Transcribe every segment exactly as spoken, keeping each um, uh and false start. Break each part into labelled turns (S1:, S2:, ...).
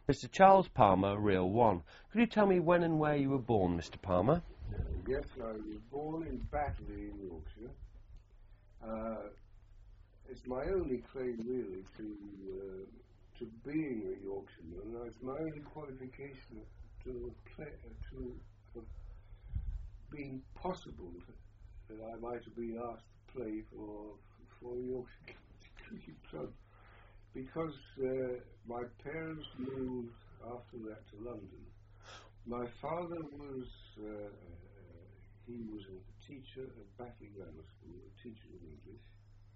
S1: Mister Charles Palmer, Real One. Could you tell me when and where you were born, Mister Palmer?
S2: Yes, I was born in Batley in Yorkshire. Uh, it's my only claim, really, to uh, to being a Yorkshireman. It's my only qualification to play, to have been possible that I might have been asked to play for for Yorkshire Cricket Club, because uh, my parents moved after that to London. My father was uh, he was a teacher at Batley Grammar School, a teacher of English,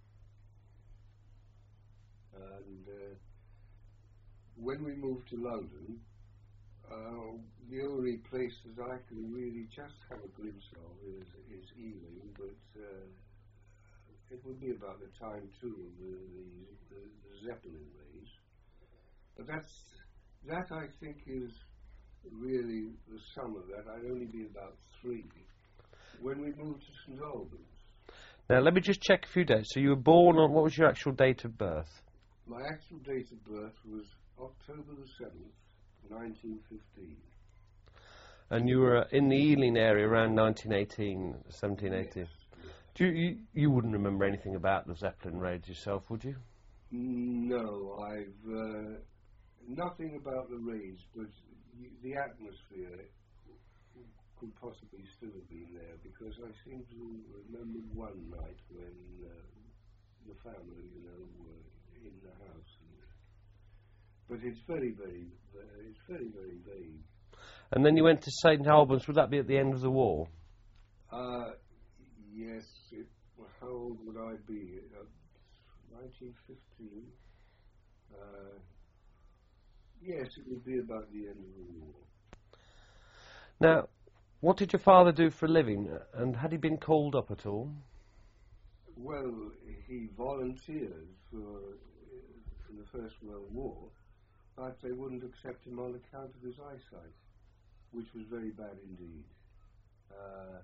S2: and uh, when we moved to London, uh, the only places I can really just have a glimpse of is, is Ealing, but uh, it would be about the time too of the, the, the, the Zeppelin raids. But that's that I think is really the sum of that. I'd only be about three when we moved to Saint Albans.
S1: Now, let me just check a few dates. So you were born on, what was your actual date of birth?
S2: My actual date of birth was October the seventh, nineteen fifteen.
S1: And you were in the Ealing area around nineteen eighteen, seventeen eighteen.
S2: Yes, yes.
S1: Do you, you, you wouldn't remember anything about the Zeppelin raids yourself, would you?
S2: No, I've uh, nothing about the raids, but y- the atmosphere could possibly still have been there, because I seem to remember one night when uh, the family, you know, were in the house. And, but it's very, very, uh, it's very, very vague.
S1: And then you went to Saint Albans. Would that be at the end of the war?
S2: Uh, yes. It, well, how old would I be? Uh, nineteen fifteen. Uh, yes, it would be about the end of the war.
S1: Now, what did your father do for a living, and had he been called up at all?
S2: Well, he volunteered for, for the First World War, but they wouldn't accept him on account of his eyesight, which was very bad indeed. Uh,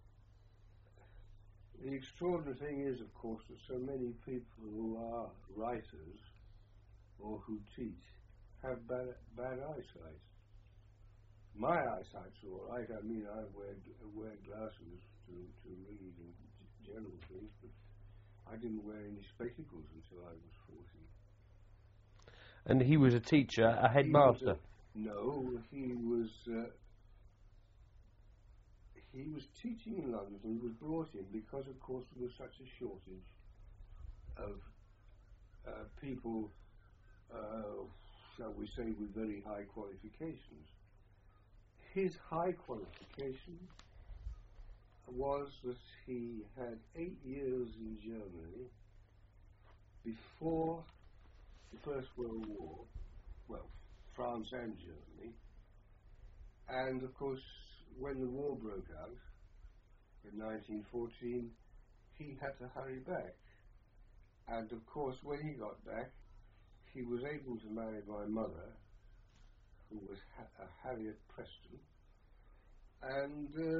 S2: the extraordinary thing is, of course, that so many people who are writers or who teach have bad, bad eyesight. My eyesight's all right. I mean, I wear, wear glasses to, to read and general things, but I didn't wear any spectacles until I was forty.
S1: And he was a teacher, a headmaster?
S2: He was a, no, he was uh, he was teaching in London. He was brought in because, of course, there was such a shortage of uh, people, uh, shall we say, with very high qualifications. His high qualification was that he had eight years in Germany before the First World War, well, France and Germany, and of course when the war broke out in nineteen fourteen, he had to hurry back, and of course when he got back he was able to marry my mother, who was ha- uh, Harriet Preston, and uh,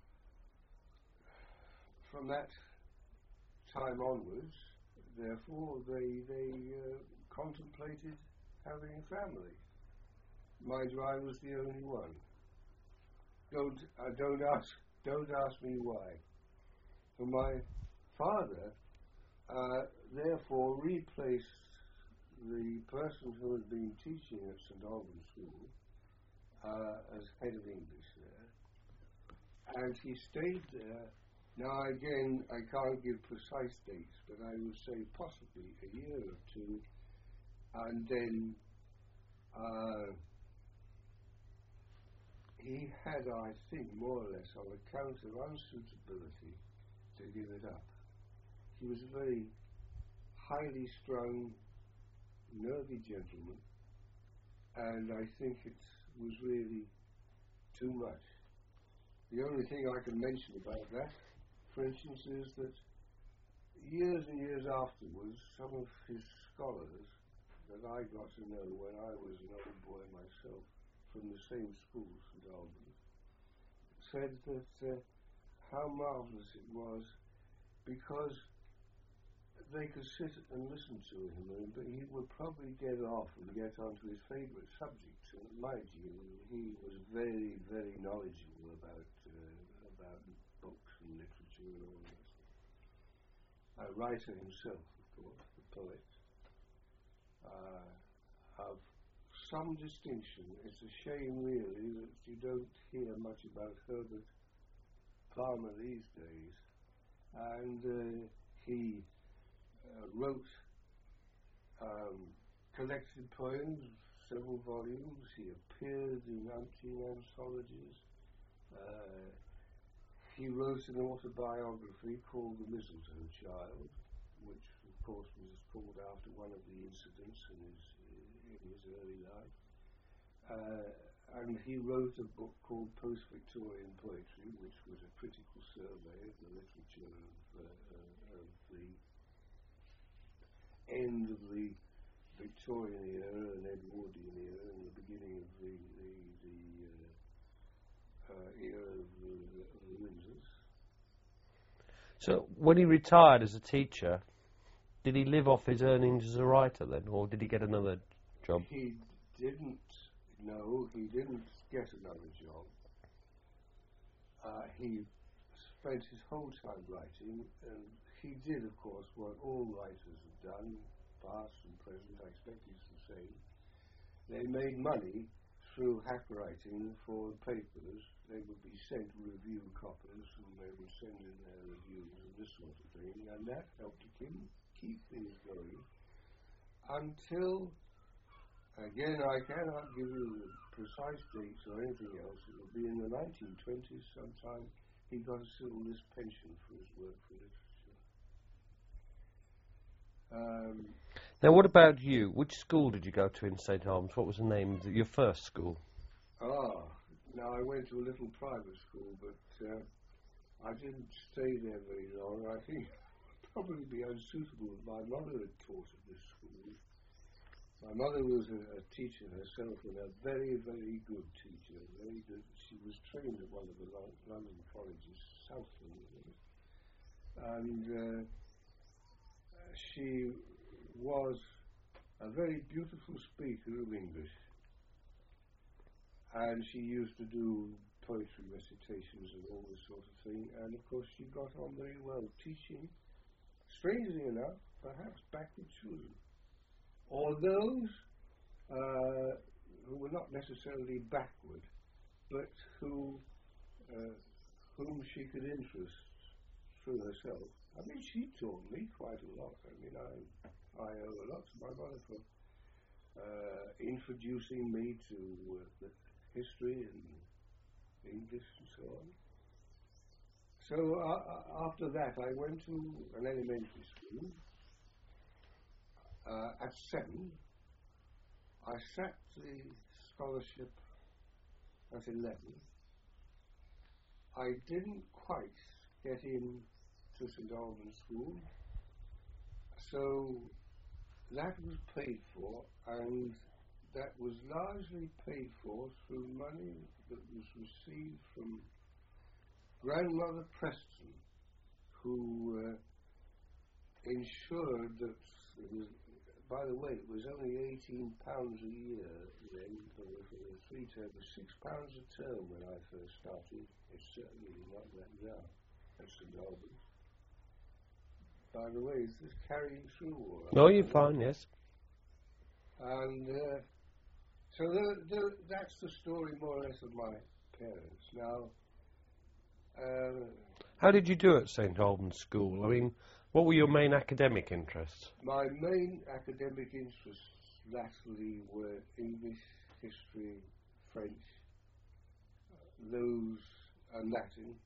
S2: from that time onwards, therefore, they they uh, contemplated having a family. Mind you, I was the only one. Don't uh, don't ask don't ask me why. So my father, uh, therefore, replaced the person who had been teaching at Saint Albans School uh, as head of English there, and he stayed there. Now again, I can't give precise dates, but I would say possibly a year or two, and then uh, he had, I think, more or less on account of unsuitability, to give it up. He was a very highly strung, nervy gentleman, and I think it was really too much. The only thing I can mention about that, for instance, is that years and years afterwards, some of his scholars that I got to know when I was an old boy myself from the same school, Saint Albans, said that uh, how marvellous it was, because they could sit and listen to him, and, but he would probably get off and get onto his favourite subject. And mind you, he was very, very knowledgeable about uh, about books and literature and all that. A writer himself, of course, the poet, uh, of some distinction. It's a shame, really, that you don't hear much about Herbert Palmer these days. And uh, he uh, wrote um, collected poems, several volumes. He appeared in umpteen anthologies. Uh, he wrote an autobiography called The Mistletoe Child, which, of course, was called after one of the incidents in his, in his early life. Uh, and he wrote a book called Post-Victorian Poetry, which was a critical survey of the literature of, uh, uh, of the end of the Victorian era and Edwardian era and the beginning of the, the, the uh, uh, era of the, of the Windsors.
S1: So when he retired as a teacher, did he live off his earnings as a writer then, or did he get another job?
S2: He didn't. No, he didn't get another job. Uh, he spent his whole time writing, and he did, of course, what all writers have done, past and present. I expect he's the same. They made money through hack writing for papers. They would be sent review copies, and they would send in their reviews and this sort of thing, and that helped him keep things going until, again, I cannot give you the precise dates or anything else. It will be in the nineteen twenties sometime. He got a civil list pension for his work for literature. Um,
S1: now, what about you? Which school did you go to in Saint Albans? What was the name of the, your first school?
S2: ah, now I went to a little private school, but uh, I didn't stay there very long. I think it would probably be unsuitable. My mother had taught at this school. My mother was a, a teacher herself, and a very, very good teacher. Very good. She was trained at one of the Lo- London colleges, Southland, and uh, she was a very beautiful speaker of English. And she used to do poetry recitations and all this sort of thing. And of course, she got on very well teaching, strangely enough, perhaps backward children, or those uh, who were not necessarily backward, but who uh, whom she could interest through herself. I mean, she taught me quite a lot. I mean, I I owe a lot to my mother for uh, introducing me to uh, the history and English and so on. So uh, after that, I went to an elementary school. Uh, at seven, I sat the scholarship at eleven. I didn't quite get in to Saint Albans School, so that was paid for, and that was largely paid for through money that was received from Grandmother Preston, who uh, ensured that it was, by the way, it was only eighteen pounds a year then for the, for the three term. It was six pounds a term when I first started. It's certainly not that now at Saint Albans. By the way, is this carrying through all right?
S1: No, you're fine, yes.
S2: And uh, so the, the, that's the story, more or less, of my parents. Now, uh,
S1: how did you do at Saint Albans School? I mean, what were your main academic interests?
S2: My main academic interests latterly were English, history, French, those, and Latin.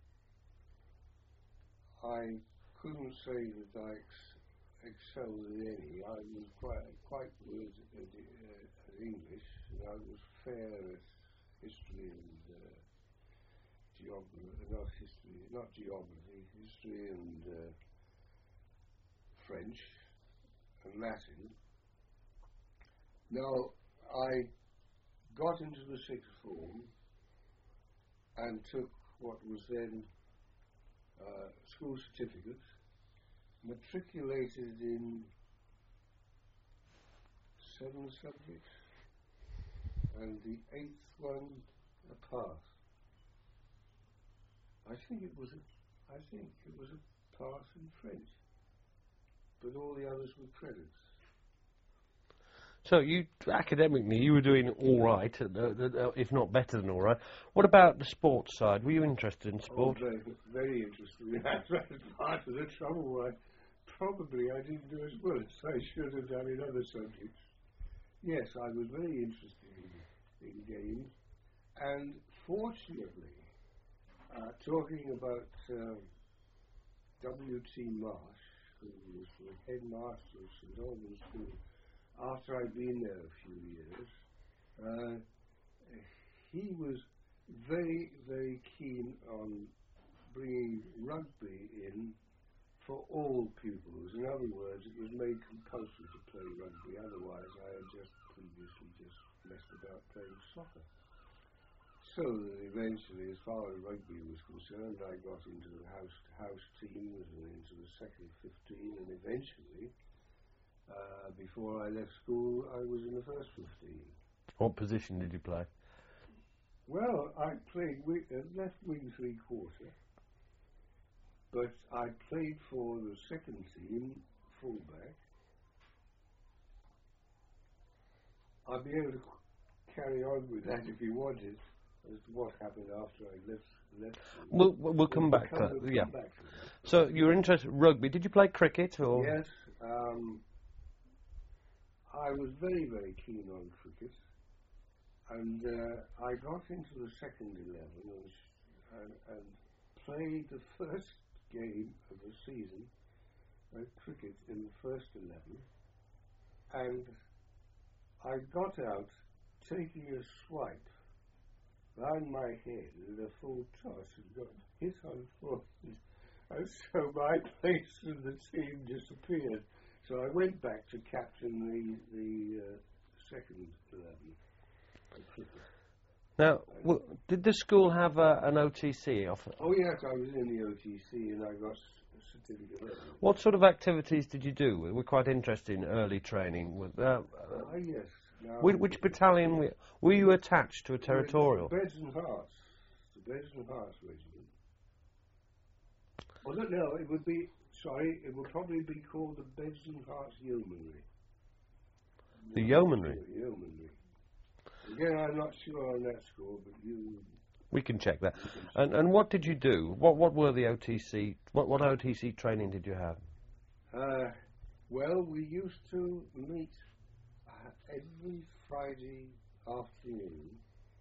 S2: I couldn't say that I ex- excelled in any. I was quite quite good at, uh, at English, and I was fair at history and uh, geography. Not history, not geography. History and uh, French and Latin. Now I got into the sixth form and took what was then uh, school certificate matriculated in seven subjects, and the eighth one a pass. I think it was a, I think it was a pass in French, but all the others were credits.
S1: So you, academically, you were doing all right, uh, uh, if not better than all right. What about the sports side? Were you interested in sport?
S2: Oh, very, very interesting. That's part of the trouble. I, probably I didn't do as well as I should have done in other subjects. Yes, I was very interested in, in games, and fortunately, uh, talking about uh, W T Marsh, who was the headmaster of St Albans School, after I'd been there a few years, uh, he was very, very keen on bringing rugby in for all pupils. In other words, it was made compulsory to play rugby, otherwise I had just previously just messed about playing soccer. So that eventually, as far as rugby was concerned, I got into the house-to-house teams and into the second fifteen, and eventually, Uh, before I left school, I was in the first fifteen.
S1: What position did you play?
S2: Well, I played wi uh, left wing three quarter, but I played for the second team fullback. I'd be able to carry on with that if you wanted, as to what happened after I left. left
S1: we'll we'll, we'll come back
S2: come,
S1: to that.
S2: we'll
S1: Yeah.
S2: come back to that.
S1: So you were interested in rugby. Did you play cricket or?
S2: Yes. Um, I was very, very keen on cricket, and uh, I got into the second eleven and, and, and played the first game of the season at cricket in the first eleven, and I got out taking a swipe round my head with a full toss and got hit on the forehead, and so my place in the team disappeared. So I went back to captain the the uh, second eleven.
S1: Now, w did the school have uh, an O T C offer?
S2: Oh yes, I was in the O T C and I got a certificate of it.
S1: What sort of activities did you do? We're quite interested in early training. With, uh, uh,
S2: Ah yes. Now,
S1: which, which battalion were, were you attached to a territorial?
S2: The Beds and Hearts. The Beds and Hearts Regiment. Oh no, no, it would be. Sorry, it would probably be called the Beds and Hearts Yeomanry.
S1: The Yeomanry?
S2: Yeomanry. Again, I'm not sure on that score, but you...
S1: We can check that. And and what did you do? What what were the O T C, what, what O T C training did you have?
S2: Uh, well, we used to meet uh, every Friday afternoon.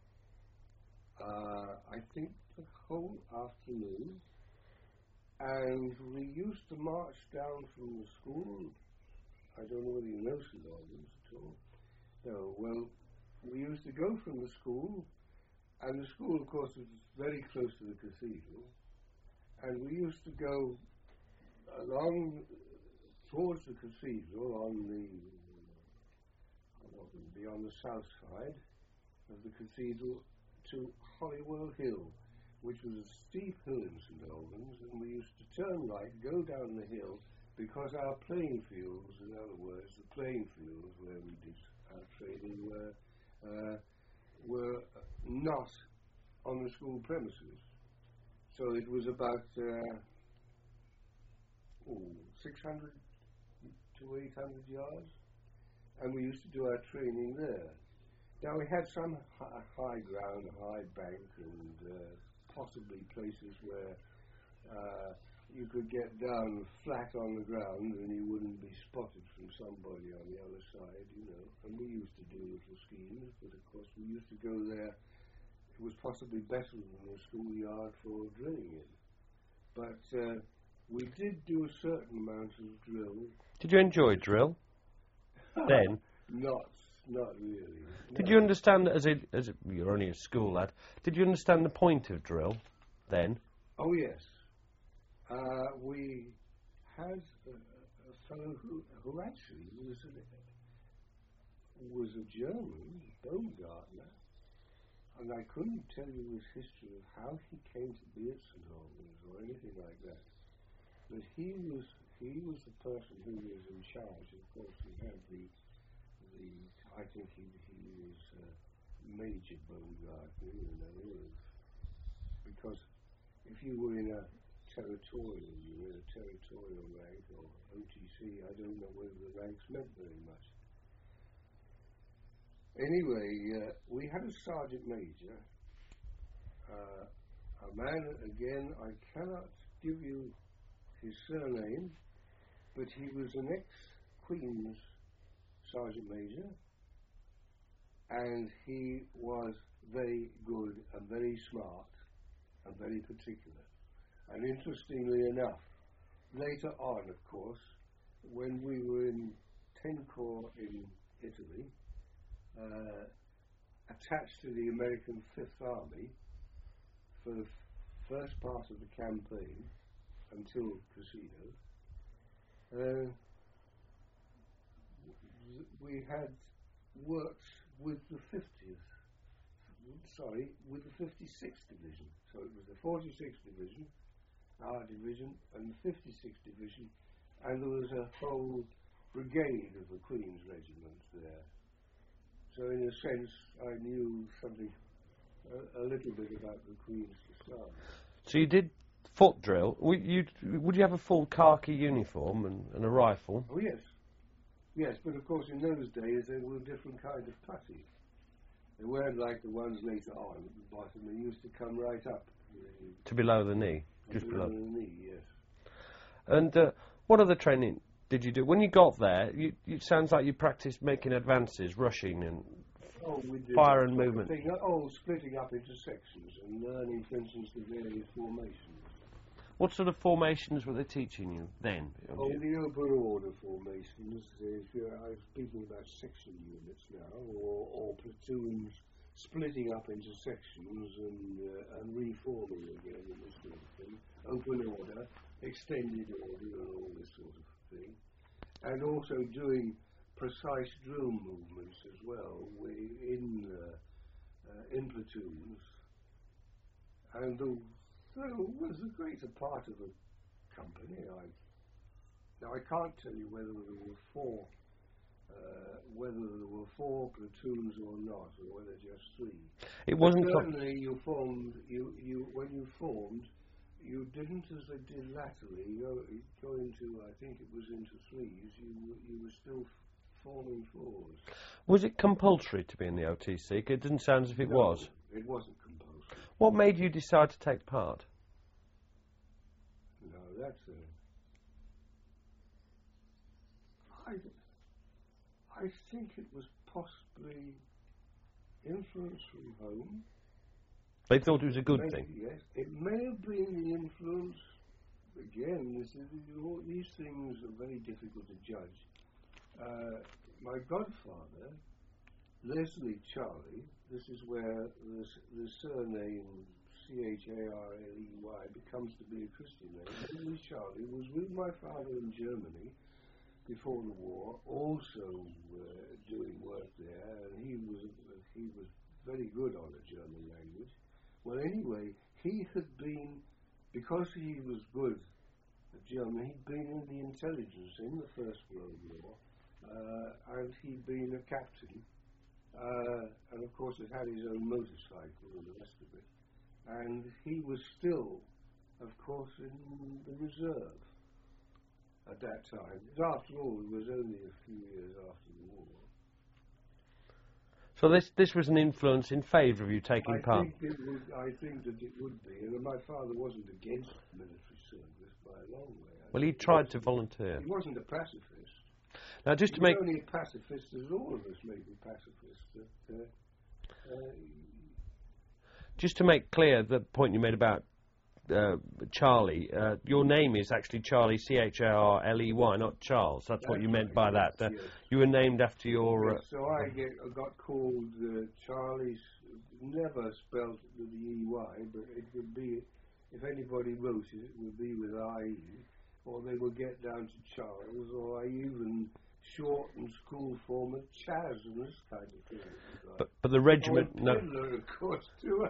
S2: Uh, I think the whole afternoon. And we used to march down from the school. I don't know whether you know St Albans at all. No, well, we used to go from the school, and the school, of course, was very close to the cathedral, and we used to go along towards the cathedral on the, what would be on the south side of the cathedral to Holywell Hill, which was a steep hill in St Albans, and we used to turn right, go down the hill, because our playing fields, in other words, the playing fields where we did our training were, uh, were not on the school premises. So it was about uh, oh, six hundred to eight hundred yards, and we used to do our training there. Now we had some hi high ground, high bank, and uh, possibly places where uh, you could get down flat on the ground and you wouldn't be spotted from somebody on the other side, you know. And we used to do little schemes, but of course we used to go there. It was possibly better than the schoolyard for drilling in. But uh, we did do a certain amount of drill.
S1: Did you enjoy drill then?
S2: Not, not really.
S1: Did
S2: no.
S1: you understand, as a, as a, you're only a school lad, did you understand the point of drill then?
S2: Oh yes. Uh, we had a, a fellow who, who actually was a, was a German, Baumgartner, and I couldn't tell you his history of how he came to be at St Albans or anything like that. But he was he was the person who was in charge. Of course, he had the, the I think he, he was uh, Major Baumgartner, you know, because if you were in a territorial, you were in a territorial rank or O T C, I don't know whether the ranks meant very much. Anyway, uh, we had a sergeant major, uh, a man, again, I cannot give you his surname, but he was an ex-Queen's sergeant major, and he was very good and very smart and very particular. And interestingly enough, later on, of course, when we were in ten Corps in Italy, uh, attached to the American Fifth Army for the f first part of the campaign until Cassino, uh, we had worked with the fiftieth, sorry, with the fifty-sixth Division. So it was the forty-sixth Division, our division, and the fifty-sixth Division, and there was a whole brigade of the Queen's Regiment there. So in a sense, I knew something, a, a little bit about the Queen's Society.
S1: So you did foot drill. Would you, would you have a full khaki uniform and, and a rifle?
S2: Oh yes, yes, but of course in those days there were different kind of putty. They weren't like the ones later on at the bottom. They used to come right up. Uh,
S1: to below the knee, just
S2: below
S1: below.
S2: the knee, yes.
S1: And uh, what other training did you do? When you got there, you, it sounds like you practiced making advances, rushing and
S2: oh, we did
S1: fire and movement.
S2: Thing, oh, splitting up into sections and learning, for instance, the various formations.
S1: What sort of formations were they teaching you then?
S2: Oh, the open order formations. If you're, I'm speaking about section units now, or, or platoons splitting up into sections and, uh, and reforming again and this sort of thing. Open order, extended order and all this sort of thing. And also doing precise drill movements as well we, in, uh, uh, in platoons. And the So was the greater part of the company. I, now I can't tell you whether there were four, uh, whether there were four platoons or not, or whether just three.
S1: It wasn't
S2: certainly you formed. You you when you formed, you didn't, as they did latterly, go, go into. I think it was into threes. You you were still forming fours.
S1: Was it compulsory to be in the O T C? It didn't sound as if it
S2: no,
S1: was.
S2: It wasn't compulsory.
S1: What made you decide to take part?
S2: No, that's a. I, I think it was possibly influence from home.
S1: They thought it was a good
S2: Maybe,
S1: thing.
S2: Yes, it may have been the influence. Again, this is, all, these things are very difficult to judge. Uh, my godfather, Leslie Charley, this is where the, the surname C H A R L E Y becomes to be a Christian name. Leslie Charley was with my father in Germany before the war, also uh, doing work there, and he was uh, he was very good on the German language. Well, anyway, he had been, because he was good at German, he'd been in the intelligence in the First World War, uh, and he'd been a captain. Uh, and of course it had his own motorcycle and the rest of it. And he was still, of course, in the reserve at that time. After all, it was only a few years after the war.
S1: So this this was an influence in favour of you taking
S2: I
S1: part?
S2: Think it would, I think that it would be. And my father wasn't against military service by a long way. I
S1: Well, he
S2: think
S1: tried to volunteer.
S2: He wasn't a pacifist.
S1: Now, just
S2: he
S1: to make...
S2: was only a pacifist, as all of us may be pacifists. But, uh, uh,
S1: Just to make clear the point you made about uh, Charlie, uh, your name is actually Charlie, C H A R L E Y, not Charles. That's, That's what you meant
S2: right,
S1: by
S2: yes,
S1: that. Uh,
S2: yes.
S1: You were named after your...
S2: Yes, so I get, I got called uh, Charlie's, never spelled with the E Y, but it would be, if anybody wrote it, it would be with I E, or they would get down to Charles, or I even shortened school form of Chaz and this kind of thing.
S1: But, but the regiment...
S2: Oh,
S1: no,
S2: Pidler, of course, too.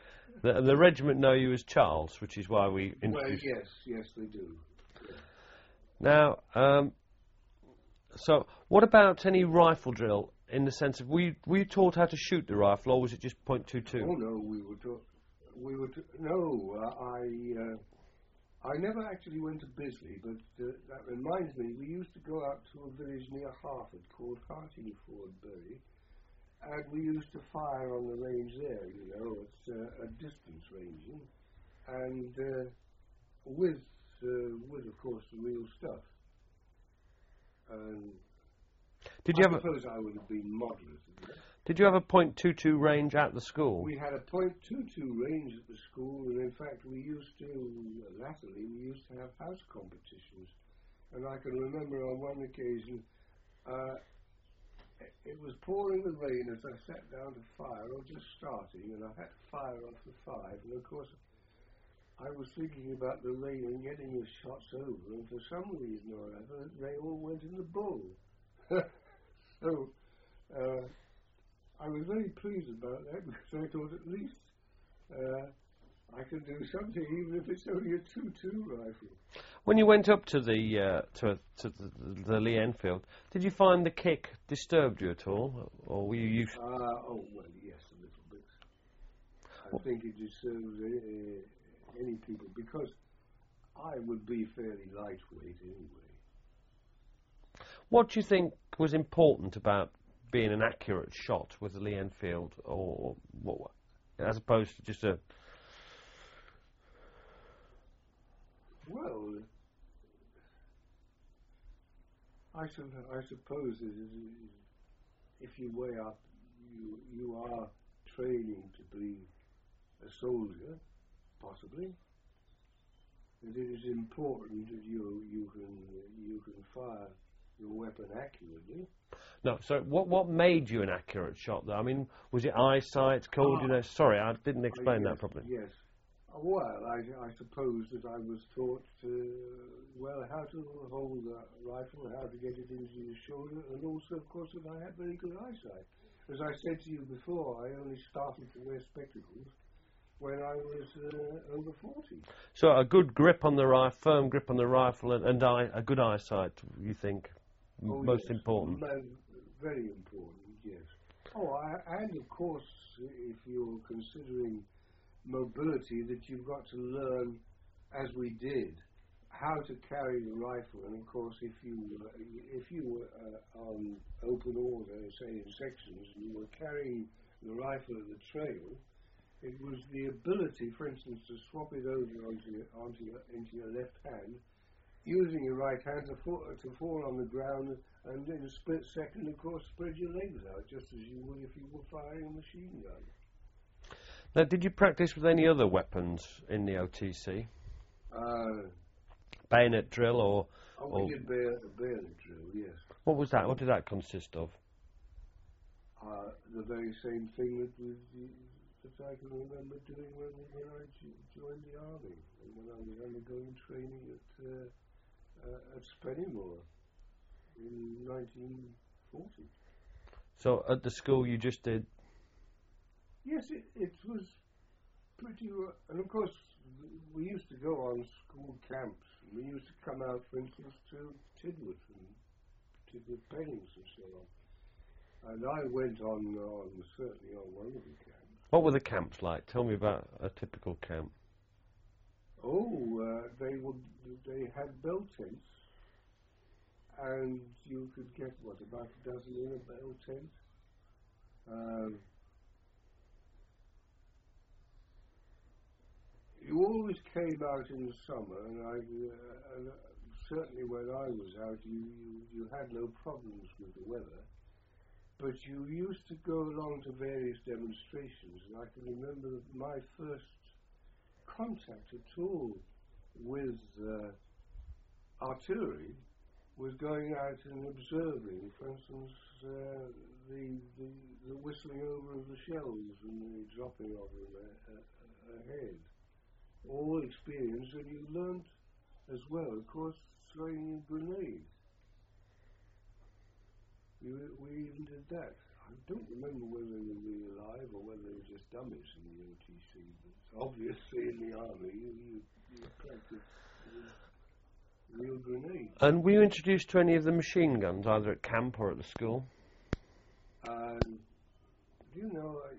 S1: the, the regiment know you as Charles, which is why we
S2: Well,
S1: introduced...
S2: yes, yes, they do. Yeah.
S1: Now, um, so what about any rifle drill? In the sense of, were you, were you taught how to shoot the rifle, or was it just point two two?
S2: Oh no, we were taught. We were t- no. Uh, I uh, I never actually went to Bisley, but uh, that reminds me. We used to go out to a village near Harford called Hartingford Bury, and we used to fire on the range there. You know, it's uh, a distance ranging, and uh, with uh, with of course the real stuff. And
S1: Did you
S2: I
S1: have a,
S2: suppose I would have been moderate.
S1: Did you have a point two two range at the school?
S2: We had a point two two range at the school, and in fact we used to, latterly, we used to have house competitions. And I can remember on one occasion, uh, it was pouring the rain as I sat down to fire, or just starting, and I had to fire off the five. And of course, I was thinking about the rain and getting the shots over, and for some reason or other, they all went in the bull. so, uh, I was very pleased about that, because I thought at least uh, I can do something, even if it's only a two two rifle.
S1: When you went up to the uh, to, to the, the Lee Enfield, did you find the kick disturbed you at all, or were you used?
S2: Uh, oh well, yes, a little bit. I well, think it disturbs uh, any people, because I would be fairly lightweight anyway.
S1: What do you think was important about being an accurate shot with the Lee Enfield, or what, as opposed to just a?
S2: Well, I, su- I suppose that if you weigh up, you you are training to be a soldier, possibly. That it is important that you you can you can fire your weapon accurately.
S1: No, so what what made you an accurate shot, though? I mean, was it eyesight, coldness? Ah, Sorry, I didn't explain
S2: uh, yes,
S1: that properly.
S2: Yes. Well, I, I suppose that I was taught to, well, how to hold a rifle, how to get it into your shoulder, and also, of course, that I had very good eyesight. As I said to you before, I only started to wear spectacles when I was uh, over forty.
S1: So a good grip on the rifle, firm grip on the rifle, and, and eye, a good eyesight, you think,
S2: oh,
S1: most
S2: yes.
S1: important?
S2: Very important, yes. Oh, I, and of course, if you're considering mobility, that you've got to learn, as we did, how to carry the rifle. And of course, if you uh, if you were uh, on open order, say in sections, and you were carrying the rifle at the trail, it was the ability, for instance, to swap it over onto your, onto your, into your left hand, using your right hand to fall, to fall on the ground, and in a split second, of course, spread your legs out, just as you would if you were firing a machine gun.
S1: Now, did you practice with any other weapons in the O T C?
S2: Uh,
S1: bayonet drill or...
S2: Oh,
S1: or
S2: we did bayonet, bayonet drill, yes.
S1: What was that? What did that consist of?
S2: Uh, the very same thing that, was, that I can remember doing when, when I joined the army, and when I was undergoing training at, uh, uh, at Spennymoor in nineteen forty.
S1: So at the school you just did...
S2: Yes, it, it was pretty, uh, and of course we used to go on school camps. We used to come out, for instance, to Tidworth and Tidworth Pennings and so on. And I went on, on certainly on one of the camps.
S1: What were the camps like? Tell me about a typical camp.
S2: Oh, uh, they would, they had bell tents, and you could get, what, about a dozen in a bell tent. Um, You always came out in the summer, and, I, uh, and uh, certainly when I was out, you, you, you had no problems with the weather. But you used to go along to various demonstrations, and I can remember my first contact at all with uh, artillery was going out and observing, for instance, uh, the, the, the whistling over of the shells and the dropping of them uh, uh, ahead. All experience, and you learned as well, of course, throwing grenades. We, we even did that. I don't remember whether they were really alive or whether they were just dummies in the O T C, but obviously in the army you, you, you practice real grenades.
S1: And were you introduced to any of the machine guns, either at camp or at the school?
S2: And you know, I,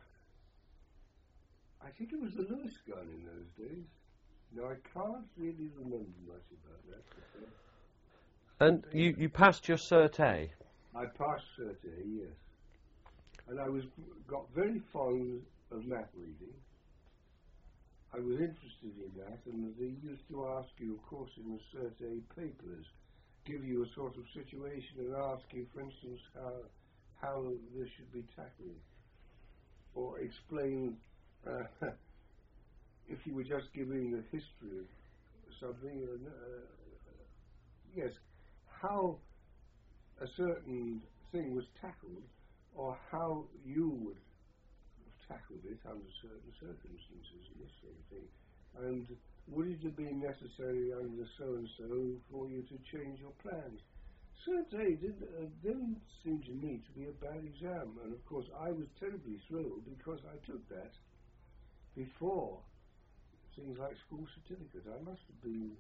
S2: I think it was the Lewis gun in those days. No, I can't really remember much about that. But, uh,
S1: And you, you passed your Cert A?
S2: I passed Cert A, yes. And I was got very fond of map reading. I was interested in that, and they used to ask you, of course, in the Cert A papers, give you a sort of situation and ask you, for instance, how how this should be tackled, or explain uh, if you were just giving the history of something. Uh, yes, how a certain thing was tackled, or how you would tackled it under certain circumstances and this sort of thing. And would it have been necessary under so-and-so for you to change your plans? Cert A did, uh, didn't seem to me to be a bad exam. And of course I was terribly thrilled because I took that before things like school certificate. I must have been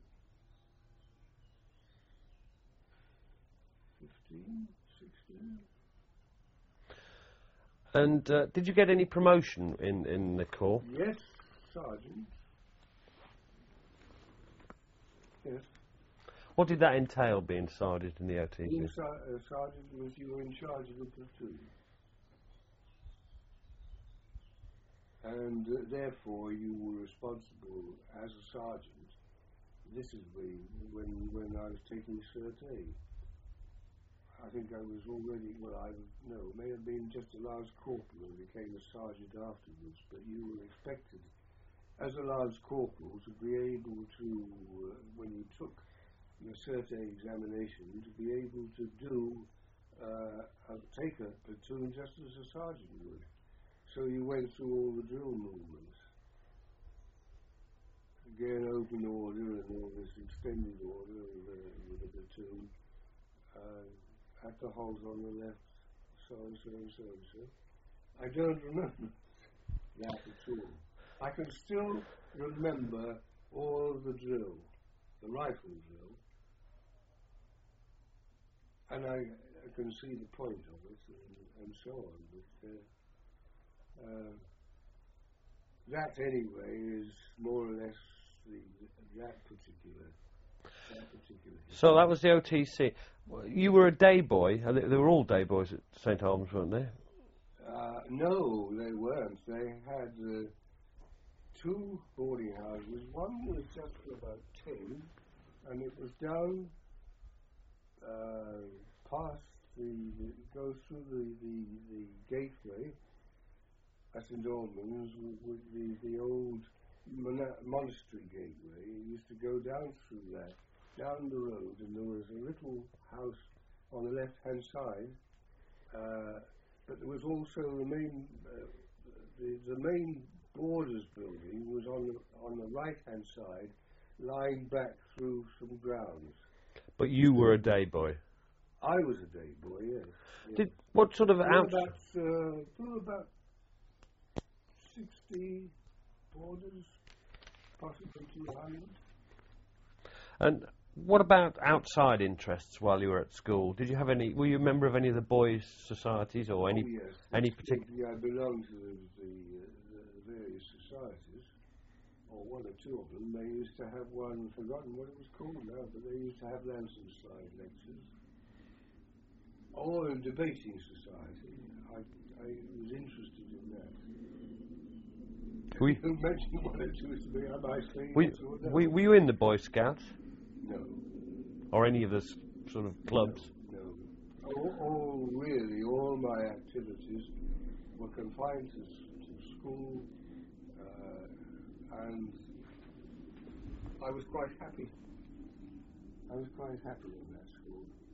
S2: fifteen, sixteen.
S1: And uh, did you get any promotion in, in the Corps?
S2: Yes, Sergeant. Yes.
S1: What did that entail, being sergeant in the O T C?
S2: Being ser uh, Sergeant was you were in charge of the platoon. And uh, therefore you were responsible as a sergeant. This is when, when, when I was taking Cert A. I think I was already, well, I no, it may have been just a Lance Corporal and became a sergeant afterwards, but you were expected, as a Lance Corporal, to be able to, uh, when you took your Cert A examination, to be able to do, uh, uh, take a platoon just as a sergeant would. So you went through all the drill movements. Again, open order and all this extended order with a, with a platoon. Uh, at the holes on the left, so and so and so and so. I don't remember that at all. I can still remember all of the drill, the rifle drill, and I, I can see the point of it and, and so on. But uh, uh, that anyway is more or less the, that particular. That particular
S1: So that was the O T C. You were a day boy. They were all day boys at Saint Albans, weren't they?
S2: Uh, no, they weren't. They had uh, two boarding houses. One was just for about ten, and it was down uh, past the, the goes through the, the, the gateway at Saint Albans with, with the, the old mon monastery gateway. You used to go down through that, down the road, and there was a little house on the left-hand side. Uh, but there was also the main, uh, the, the main borders building was on the, on the right-hand side, lying back through some grounds.
S1: But you were a day boy.
S2: I was a day boy, yes. yes.
S1: Did what sort of
S2: There were
S1: out?
S2: about, uh, there were about sixty borders, possibly two hundred.
S1: And what about outside interests while you were at school? Did you have any? Were you a member of any of the boys' societies or any
S2: Oh, yes.
S1: any particular?
S2: Yeah, I belonged to the, the, uh, the various societies, or one or two of them. They used to have one, forgotten what it was called now, but they used to have Lansing slide lectures. Or a debating society. I, I was interested in that.
S1: We,
S2: You mentioned what it was to me, I might say
S1: we,
S2: yes or no.
S1: we, were you in the Boy Scouts
S2: No.
S1: or any of the s- sort of clubs?
S2: No. no. All, all, really, all my activities were confined to, to school, uh, and I was quite happy. I was quite happy in that school.